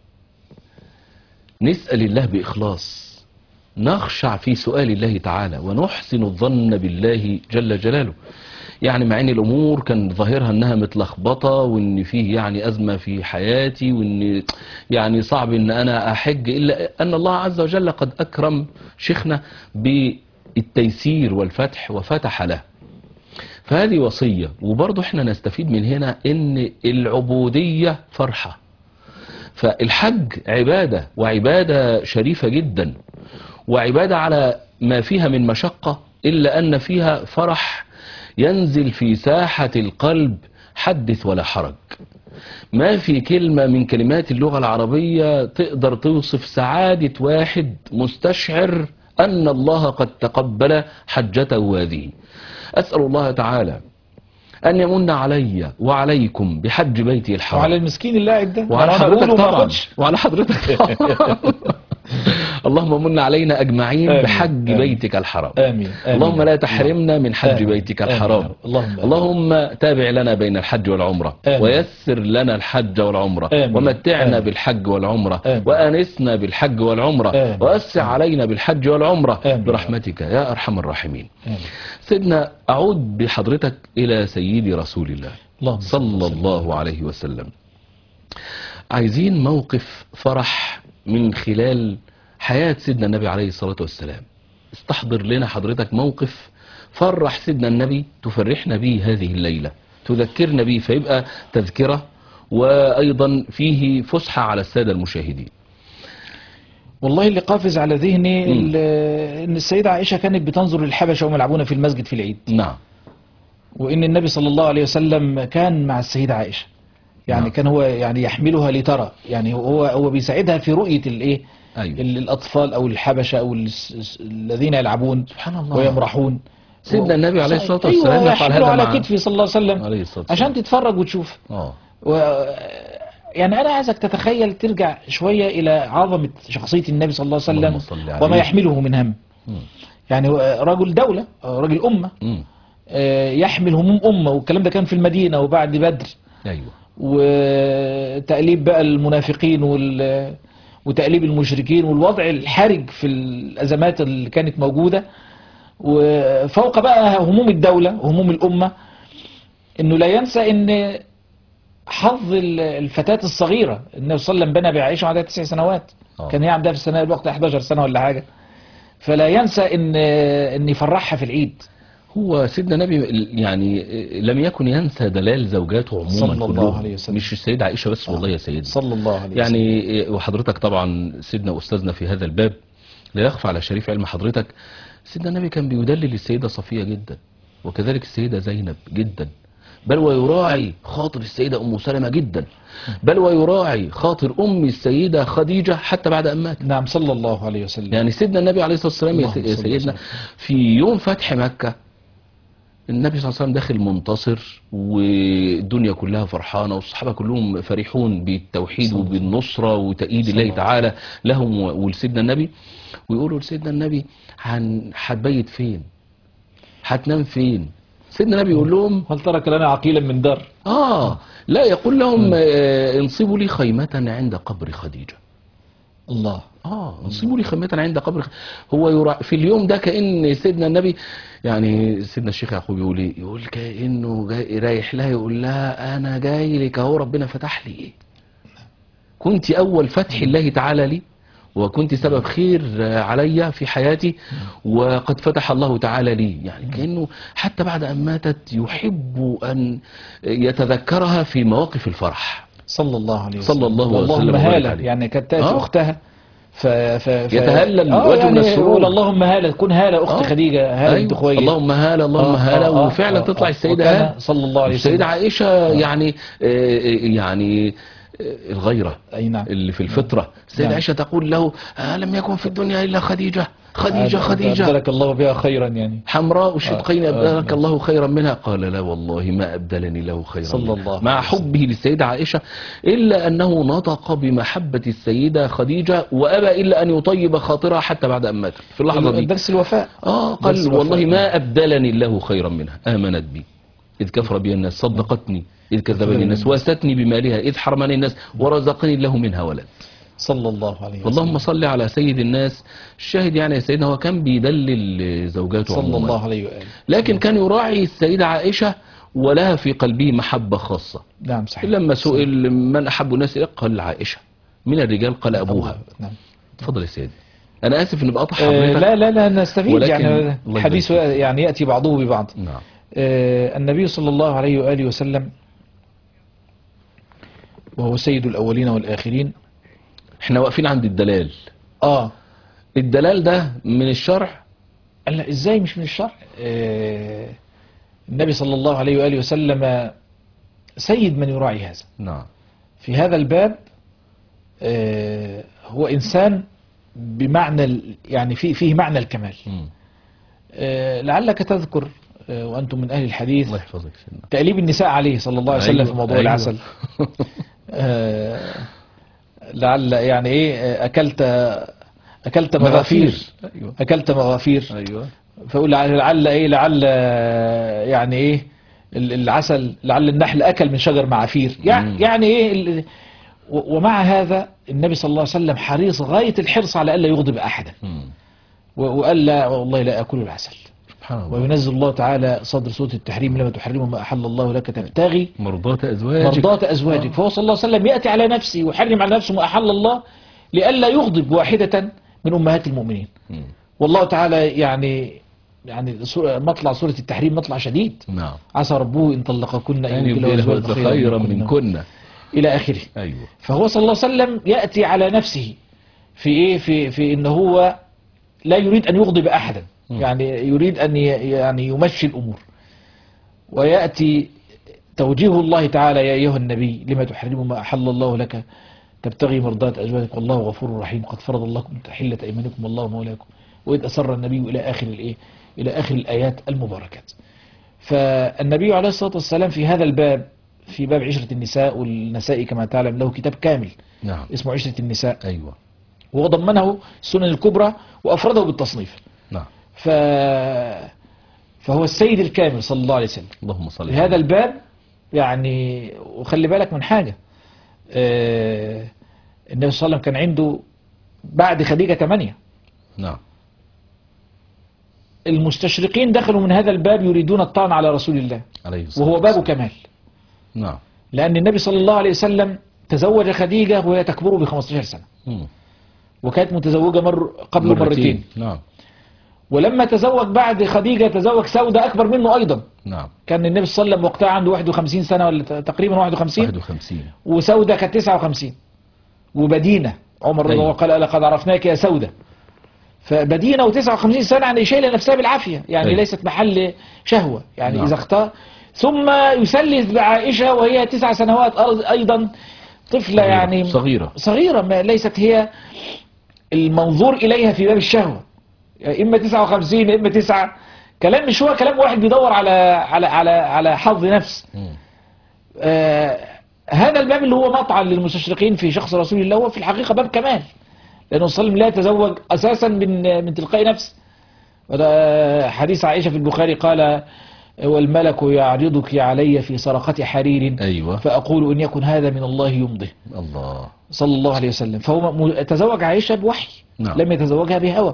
A: نسأل الله بإخلاص، نخشع في سؤال الله تعالى، ونحسن الظن بالله جل جلاله. يعني مع ان الامور كان ظاهرها انها متلخبطه، وان فيه يعني ازمه في حياتي، وان يعني صعب ان انا احج، الا ان الله عز وجل قد اكرم شيخنا بالتيسير والفتح وفتح له. فهذه وصيه، وبرضه احنا نستفيد من هنا ان العبوديه فرحه. فالحج عباده، وعباده شريفه جدا، وعباده على ما فيها من مشقه، الا ان فيها فرح ينزل في ساحة القلب حدث ولا حرج. ما في كلمة من كلمات اللغة العربية تقدر توصف سعادة واحد مستشعر أن الله قد تقبل حجته هذه. أسأل الله تعالى أن يمن علي وعليكم بحج بيتي الحرام،
B: وعلى المسكين اللاعب ده
A: وعلى
B: أنا
A: حضرتك
B: أقوله وما
A: طبعا،
B: أخدش.
A: وعلى حضرتك طبعا. اللهم من علينا أجمعين
B: آمين.
A: بحج
B: آمين.
A: بيتك الحرام.
B: آمين. آمين.
A: اللهم لا تحرمنا من حج
B: آمين.
A: بيتك
B: آمين.
A: الحرام.
B: اللهم آمين.
A: اللهم تابع لنا بين الحج والعمرة،
B: آمين.
A: ويسر لنا الحج والعمرة،
B: آمين.
A: ومتعنا
B: آمين.
A: بالحج والعمرة،
B: آمين.
A: وأنسنا بالحج والعمرة،
B: آمين.
A: وأسع علينا بالحج والعمرة
B: آمين.
A: برحمتك يا أرحم الراحمين.
B: آمين.
A: سيدنا أعود بحضرتك إلى سيدي رسول الله
B: اللهم
A: صلى الله عليه وسلم. عايزين موقف فرح من خلال حياة سيدنا النبي عليه الصلاة والسلام. استحضر لنا حضرتك موقف فرح سيدنا النبي تفرحنا به هذه الليلة، تذكرنا به، فيبقى تذكرة وأيضا فيه فسحة على السادة المشاهدين.
B: والله اللي قافز على ذهني ال- ان السيدة عائشة كانت بتنظر للحبشة وهم يلعبون في المسجد في العيد،
A: نعم.
B: وان النبي صلى الله عليه وسلم كان مع السيدة عائشة، يعني
A: نعم.
B: كان هو يعني يحملها لترى، يعني هو هو بيساعدها في رؤية الايه،
A: أيوة.
B: ال- الاطفال او الحبشة او الس- الس- الذين يلعبون
A: سبحان الله.
B: ويمرحون.
A: سيدنا النبي عليه الصلاة والسلام
B: ايوه
A: يفعل
B: يحمله
A: هذا
B: على
A: مع
B: كتفه صلى الله عليه وسلم
A: عليه الصلاة والسلام.
B: عشان تتفرج وتشوف.
A: اه
B: و يعني انا عايزك تتخيل، ترجع شوية الى عظمة شخصية النبي صلى الله عليه
A: اللهم
B: وسلم
A: صل عليه.
B: وما يحمله من هم.
A: مم.
B: يعني هو رجل دولة، رجل أمة،
A: مم.
B: آه، يحمل هموم أمة، والكلام ده كان في المدينة وبعد بدر،
A: أيوة.
B: وتأليب بقى المنافقين وال وتأليب المشركين والوضع الحرج في الأزمات اللي كانت موجودة، وفوق بقى هموم الدولة وهموم الأمة، إنه لا ينسى إن حظ الفتاة الصغيرة، النبي صلى الله عليه وسلم بنى بعائشة وعندها تسع سنوات،
A: آه.
B: كان هي عندها في السنة الوقت احداشر سنة ولا حاجة، فلا ينسى إن إن يفرحها في العيد.
A: هو سيدنا النبي يعني لم يكن ينسى دلال زوجاته عموما
B: صلى الله
A: كلهم،
B: عليه وسلم.
A: مش السيدة عائشة بس. والله يا سيدنا
B: صلى الله عليه
A: يعني
B: وسلم.
A: وحضرتك طبعا سيدنا أستاذنا في هذا الباب لا يخفى على شريف علم حضرتك، سيدنا النبي كان بيدلل السيدة صفية جدا، وكذلك السيدة زينب جدا، بل ويراعي خاطر السيدة أم سلمة جدا، بل ويراعي خاطر أم السيدة خديجة حتى بعد أن ماتت.
B: نعم صلى الله عليه وسلم.
A: يعني سيدنا النبي عليه الصلاة والسلام يا
B: اللهم
A: سي- يا
B: صل
A: سيدنا
B: وسلم.
A: في يوم فتح مكة النبي صلى الله عليه وسلم داخل منتصر، والدنيا كلها فرحانة، والصحابة كلهم فرحون بالتوحيد
B: صلى الله.
A: وبالنصرة وتأييد
B: صلى
A: الله
B: الله.
A: تعالى لهم و- ولسيدنا النبي، ويقولوا لسيدنا النبي هن- هتبيت فين، هتنام فين؟ سيدنا النبي يقول لهم
B: هل ترك لنا عقيلا من دار؟
A: آه لا، يقول لهم آه انصبوا لي خيمة عند قبر خديجة.
B: الله.
A: اه انصبوا لي خيمة عند قبر خ... هو يرا... في اليوم ده كأن سيدنا النبي، يعني سيدنا الشيخ يعقوب يقول ايه، يقول كأنه جاي رايح لها يقول لها انا جاي لك اهو، ربنا فتح لي ايه، كنت اول فتح الله تعالى لي، وكنت سبب خير علي في حياتي، وقد فتح الله تعالى لي. يعني كأنه حتى بعد أن ماتت يحب أن يتذكرها في مواقف الفرح.
B: صلى الله عليه وسلم.
A: صلى الله وسلم
B: اللهم
A: وبارك
B: هالة،
A: عليه.
B: يعني كانت تأتي
A: آه.
B: أختها ف... ف... ف...
A: يتهلل
B: آه
A: وجه من
B: يعني
A: السرور.
B: يقول اللهم هالة، تكون هالة أخت
A: آه.
B: خديجة، هالة بنت
A: أيوة.
B: خويلد.
A: اللهم هالة اللهم
B: آه،
A: هالة
B: آه، آه،
A: وفعلا
B: آه،
A: تطلع
B: آه.
A: السيدة
B: وكان
A: هالة.
B: صلى الله عليه
A: السيدة
B: وسلم.
A: عائشة يعني آه، يعني آه، الغيرة
B: أي نعم.
A: اللي في الفطرة. السيدة
B: نعم.
A: عائشة تقول له آه لم يكن في الدنيا إلا خديجة، خديجة
B: آه،
A: خديجة
B: أبدلك الله بها خيرا يعني.
A: حمراء الشدقين
B: آه، آه،
A: أبدلك
B: نعم.
A: الله خيرا منها. قال لا والله ما أبدلني له خيرا
B: صلى
A: منها،
B: الله
A: مع
B: عليه وسلم.
A: حبه للسيدة عائشة، إلا أنه نطق بمحبة السيدة خديجة، وأبى إلا أن يطيب خاطرها حتى بعد أن ماتت في اللحظة دي.
B: درس الوفاء.
A: آه
B: درس
A: قال
B: الوفاء.
A: والله ما أبدلني الله خيرا منها، آمنت بي إذ كفر بي الناس، صدقتني إذ كذبني الناس، واستني بمالها إذ حرمني الناس، ورزقني الله منها ولد.
B: صلى الله عليه وسلم.
A: اللهم صل على سيد الناس. الشاهد يعني يا سيدنا هو كان بيدلل زوجاته
B: صلى
A: عموما،
B: الله عليه وآله.
A: لكن كان يراعي السيدة عائشة ولها في قلبه محبة خاصة.
B: نعم صحيح.
A: لما سئل من أحب الناس إليك قال عائشة، من الرجال قال أبوها.
B: نعم.
A: تفضل يا سيدي، أنا آسف إن بقطع
B: آه
A: حضرتك.
B: لا لا لا نستفيد،
A: ولكن
B: يعني
A: الله
B: الحديث
A: يبارك فيك.
B: يعني يأتي بعضه ببعض.
A: نعم.
B: آه النبي صلى الله عليه وآله وسلم وهو سيد الأولين والآخرين.
A: احنا واقفين عند الدلال.
B: آه
A: الدلال ده من الشرع.
B: قال لا إزاي مش من الشرع؟ آه النبي صلى الله عليه وآله وسلم سيد من يراعي هذا.
A: نعم.
B: في هذا الباب آه هو إنسان بمعنى ال- يعني فيه فيه معنى الكمال.
A: مم.
B: آه لعلك تذكر آه وأنتم من أهل الحديث
A: الله يحفظك سيدنا.
B: تأليب النساء عليه صلى الله عليه وسلم
A: أيوة،
B: في موضوع
A: أيوة.
B: العسل. آه لعل يعني ايه آه، اكلت اكلت مغافير،
A: أيوة.
B: اكلت مغافير،
A: أيوة.
B: فاقول لعل لعل ايه لعل آه، يعني ايه ال- العسل، لعل النحل اكل من شجر معافير، يع-
A: مم.
B: يعني ايه ال- و- ومع هذا النبي صلى الله عليه وسلم حريص غاية الحرص على الا يغضب احدا،
A: مم.
B: و- وقال لا والله لا اكل العسل.
A: سبحان الله.
B: وينزل الله تعالى صدر سورة التحريم لما تحرم ما احل الله لك تبتغي
A: مرضات أزواجك.
B: مرضات أزواجك. فهو صلى الله عليه وسلم يأتي على نفسه ويحرم على نفسه ما أحل الله لئلا يغضب واحدة من أمهات المؤمنين.
A: مم.
B: والله تعالى يعني يعني مطلع سورة التحريم مطلع شديد.
A: نعم.
B: عسى ربه إن طلقكن أن
A: يعني
B: يبدله
A: يبدله
B: أزواجا
A: خيرا من كنا
B: إلى آخره.
A: أيوه.
B: فهو صلى الله عليه وسلم يأتي على نفسه في إيه في في إن هو لا يريد أن يغضب أحدا، يعني يريد أن يعني يمشي الأمور، ويأتي توجيه الله تعالى يا أيها النبي لما تحرم ما أحل الله لك تبتغي مرضات أزواجك والله غفور رحيم قد فرض الله لكم تحلة أيمانكم والله مولاكم وإذ أسر النبي إلى آخر الإيه إلى آخر الآيات المباركات. فالنبي عليه الصلاة والسلام في هذا الباب، في باب عشرة النساء، والنساء كما تعلم له كتاب كامل
A: نعم.
B: اسمه عشرة النساء.
A: أيوه.
B: وضمنه السنن الكبرى وأفرده بالتصنيف.
A: نعم.
B: ف... فهو السيد الكامل صلى الله عليه وسلم.
A: اللهم صل على
B: هذا الباب يعني. وخلي بالك من حاجة، آه النبي صلى الله عليه وسلم كان عنده بعد خديجة ثمانية.
A: نعم.
B: المستشرقين دخلوا من هذا الباب يريدون الطعن على رسول الله
A: عليه الصلاة
B: وهو باب
A: والسلام.
B: كمال.
A: نعم.
B: لأن النبي صلى الله عليه وسلم تزوج خديجة وهي تكبر ب خمستاشر سنة،
A: مم.
B: وكانت متزوجة مر قبل مرتين, مرتين.
A: نعم.
B: ولما تزوج بعد خديجة تزوج سودة أكبر منه أيضا.
A: نعم.
B: كان النبي صلى الله عليه وسلم وقتها عنده واحد وخمسين سنة ولا تقريبا واحد وخمسين،
A: واحد وخمسين،
B: وسودة كانت تسعة وخمسين. وبدينة عمر رضي الله عنه قال لقد عرفناك يا سودة. فبدينة وتسعة وخمسين سنة يعني شايلة نفسها بالعافية، يعني أي. ليست محل شهوة يعني. نعم. إذا اختار ثم يسلس بعائشة وهي تسع سنوات أيضا طفلة يعني
A: صغيرة
B: صغيرة ما ليست هي المنظور إليها في باب الشهوة، يعني إما تسعة وخمسين إما تسعة. كلام مش هو كلام واحد بيدور على على على على حظ نفس. آه هذا الباب اللي هو مطعن للمستشرقين في شخص رسول الله هو في الحقيقة باب كمال، لأنه صلى الله عليه وسلم لا يتزوج أساسا من من تلقاء نفس. حديث عائشة في البخاري قال والملك يعرضك علي في سرقة حرير.
A: أيوة.
B: فأقول إن يكن هذا من الله يمضي.
A: الله
B: صلى الله عليه وسلم. فهو تزوج عائشة بوحي. نعم. لم يتزوجها بهوى.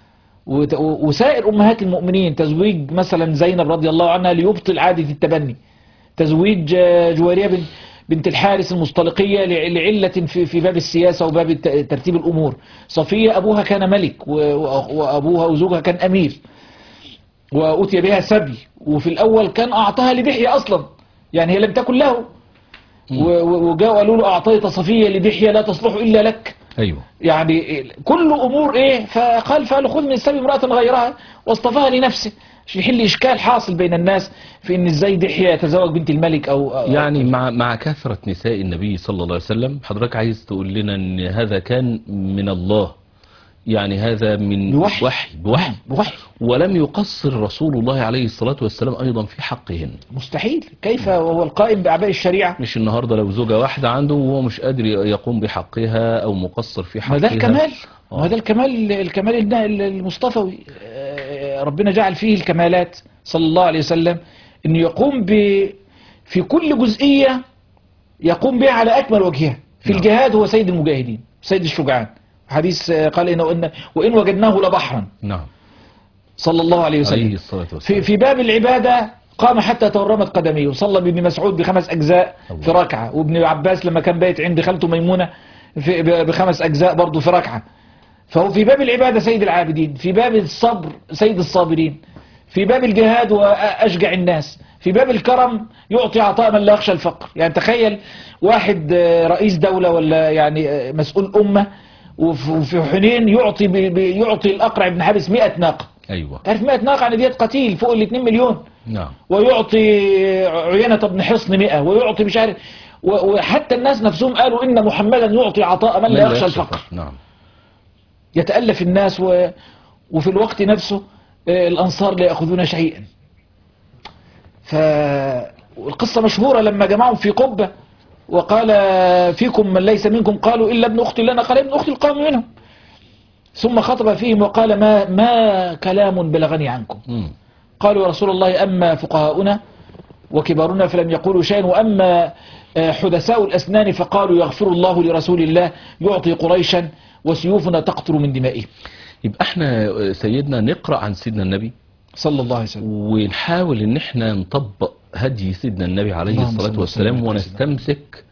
B: وسائر أمهات المؤمنين تزويج مثلا زينب رضي الله عنها ليبطل عادة التبني، تزويج جوارية بنت بنت الحارث المصطلقية لعلة في في باب السياسة وباب ترتيب الأمور. صفية أبوها كان ملك وأبوها وزوجها كان أمير وأتي بها سبي، وفي الأول كان أعطاها لدحية أصلا، يعني هي لم تكن له، وجاءوا قالوا له أعطيت صفية لدحية لا تصلح إلا لك.
A: أيوه.
B: يعني كل أمور إيه. فقال فقال خذ من السبي امرأة غيرها واصطفاها لنفسه عشان يحل إشكال حاصل بين الناس في إن إزاي دحية يتزوج بنت الملك أو, أو
A: يعني مع مع كثرة نساء النبي صلى الله عليه وسلم. حضرتك عايز تقول لنا إن هذا كان من الله، يعني هذا من
B: بوحي
A: وحي بوحي,
B: بوحي.
A: ولم يقصر رسول الله عليه الصلاة والسلام أيضا في حقهن.
B: مستحيل. كيف وهو القائم بأعباء الشريعة؟
A: مش النهاردة لو زوجة واحدة عنده وهو مش قادر يقوم بحقها أو مقصر في حقها.
B: ما ده الكمال. ما ده الكمال الكمال المصطفوي. ربنا جعل فيه الكمالات صلى الله عليه وسلم إنه يقوم ب في كل جزئية يقوم بها على أكمل وجهها. في نعم. الجهاد هو سيد المجاهدين سيد الشجعان. حديث قال إنه وإن, وإن وجدناه لبحرا.
A: نعم.
B: صلى الله عليه وسلم.
A: عليه الصلاة والسلام.
B: في في باب العبادة قام حتى تورمت قدميه، وصلى بابن مسعود بخمس أجزاء الله. في ركعة، وابن عباس لما كان بايت عند خالته ميمونة في بخمس أجزاء برضه في ركعة. فهو في باب العبادة سيد العابدين، في باب الصبر سيد الصابرين، في باب الجهاد وأشجع الناس، في باب الكرم يعطي عطاء من لا يخشى الفقر. يعني تخيل واحد رئيس دولة ولا يعني مسؤول أمة وفي حنين يعطي يعطي الأقرع بن حابس مئة ناقة.
A: أيوة.
B: تعرف مئة ناقة يعني ديت قتيل فوق ال اثنين مليون.
A: نعم.
B: ويعطي عيينة بن حصن مئة، ويعطي مش عارف، وحتى الناس نفسهم قالوا إن محمدا يعطي عطاء من لا يخشى الفقر.
A: نعم.
B: يتألف الناس و... وفي الوقت نفسه الأنصار لا يأخذون شيئا. فالقصة مشهورة لما جمعهم في قبة وقال فيكم من ليس منكم، قالوا إلا ابن أختي لنا، قال ابن أختي القوم منهم. ثم خطب فيهم وقال ما ما كلام بلغني عنكم. م. قالوا يا رسول الله أما فقهاؤنا وكبارنا فلم يقولوا شيئا، وأما حدثاء الأسنان فقالوا يغفر الله لرسول الله يعطي قريشا وسيوفنا تقطر من دمائهم.
A: يبقى احنا سيدنا نقرأ عن سيدنا النبي
B: صلى الله عليه وسلم،
A: ونحاول ان احنا نطبق هدي سيدنا النبي عليه الصلاة والسلام، ونستمسك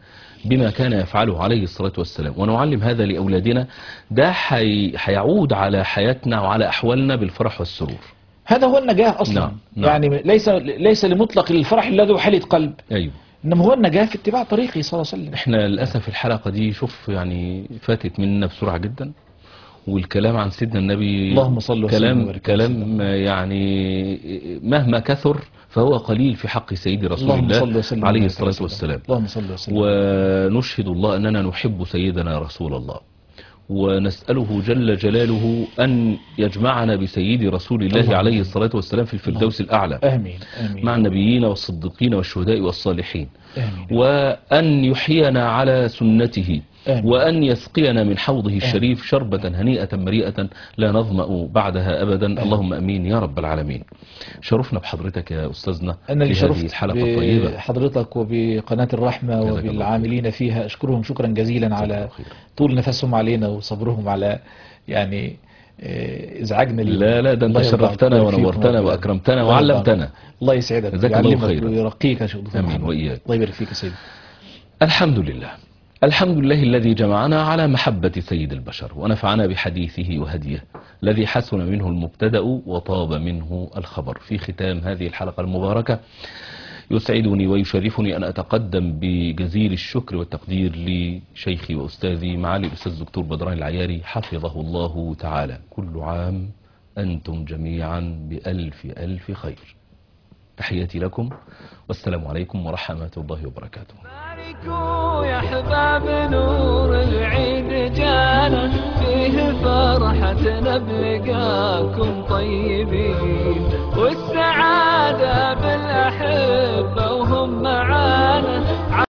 A: بما كان يفعله عليه الصلاة والسلام ونعلم هذا لأولادنا، ده حي... هيعود على حياتنا وعلى أحوالنا بالفرح والسرور.
B: هذا هو النجاة أصلا.
A: نعم. نعم.
B: يعني ليس ليس لمطلق الفرح الذي هو حالة قلب،
A: أيوه،
B: إنما هو النجاة في اتباع طريقه صلى الله عليه وسلم.
A: احنا للأسف الحلقة دي شوف يعني فاتت مننا بسرعة جدا، والكلام عن سيدنا النبي
B: اللهم صل وسلم
A: كلام
B: وبارك على
A: كلام
B: سيدنا.
A: يعني مهما كثر فهو قليل في حق سيدي رسول
B: اللهم صل
A: الله
B: وسلم
A: عليه
B: وبارك على
A: الصلاة
B: سيدنا.
A: والسلام.
B: اللهم صل وسلم.
A: ونشهد الله أننا نحب سيدنا رسول الله، ونسأله جل جلاله أن يجمعنا بسيد رسول الله
B: اللهم
A: عليه
B: آمين.
A: الصلاة والسلام في الفردوس الأعلى
B: آمين آمين
A: مع النبيين والصديقين والشهداء والصالحين،
B: آمين
A: وأن يحيينا على سنته،
B: آمين.
A: وأن يسقينا من حوضه الشريف شربة هنيئة مريئة لا نظمأ بعدها أبدا. اللهم أمين يا رب العالمين. شرفنا بحضرتك يا أستاذنا
B: أنا اللي
A: في
B: شرفت
A: هذه الحلقة الطيبة.
B: بحضرتك وبقناة الرحمة
A: جزاك
B: وبالعاملين فيها، أشكرهم شكرا جزيلا
A: جزاك
B: على
A: الله خير.
B: طول نفسهم علينا وصبرهم على يعني آه، إزعاجنا ليهم.
A: لا لا، ده أنت
B: الله يرضى
A: شرفتنا
B: عنك.
A: ونورتنا
B: الله
A: وأكرمتنا
B: الله يرضى
A: وعلمتنا.
B: عنك. الله يسعدك
A: جزاك الله
B: ويعلمك
A: خيرا.
B: ويرقيك يا شيخ دكتور
A: آمين
B: محمد.
A: وإياك.
B: الله يبارك فيك يا سيدي.
A: الحمد لله، الحمد لله الذي جمعنا على محبة سيد البشر ونفعنا بحديثه وهديه، الذي حسن منه المبتدأ وطاب منه الخبر. في ختام هذه الحلقة المباركة يسعدني ويشرفني أن أتقدم بجزيل الشكر والتقدير لشيخي وأستاذي معالي الأستاذ الدكتور بدران العياري حفظه الله تعالى. كل عام أنتم جميعا بألف ألف خير. تحياتي لكم والسلام عليكم ورحمة الله وبركاته.
C: باركوا يا احباب نور العيد جانا، فيه فرحتنا بلقاكم طيبين والسعادة